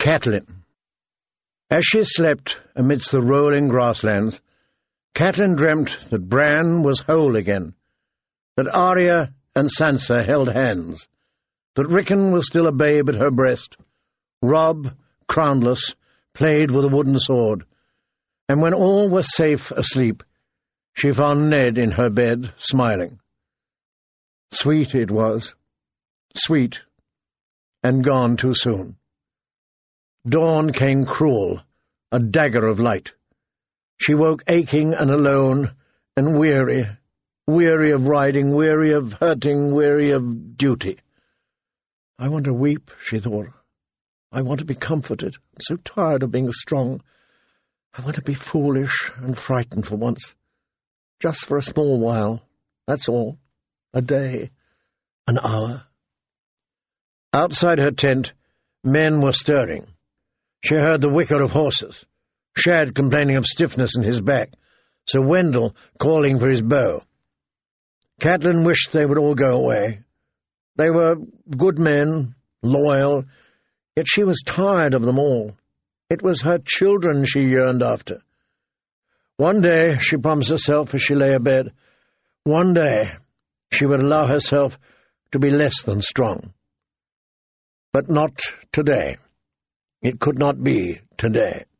Catelyn. As she slept amidst the rolling grasslands, Catelyn dreamt that Bran was whole again, that Arya and Sansa held hands, that Rickon was still a babe at her breast, Robb, crownless, played with a wooden sword, and when all were safe asleep, she found Ned in her bed, smiling. Sweet it was, sweet, and gone too soon. Dawn came cruel, a dagger of light. She woke aching and alone, and weary of riding, weary of hurting, weary of duty. I want to weep, she thought. I want to be comforted. I'm so tired of being strong. I want to be foolish and frightened for once. Just for a small while, that's all. A day, an hour. Outside her tent, men were stirring. She heard the whicker of horses, Shad complaining of stiffness in his back, Sir Wendell calling for his bow. Catelyn wished they would all go away. They were good men, loyal, yet she was tired of them all. It was her children she yearned after. One day, she promised herself as she lay abed, one day she would allow herself to be less than strong. But not today. It could not be today.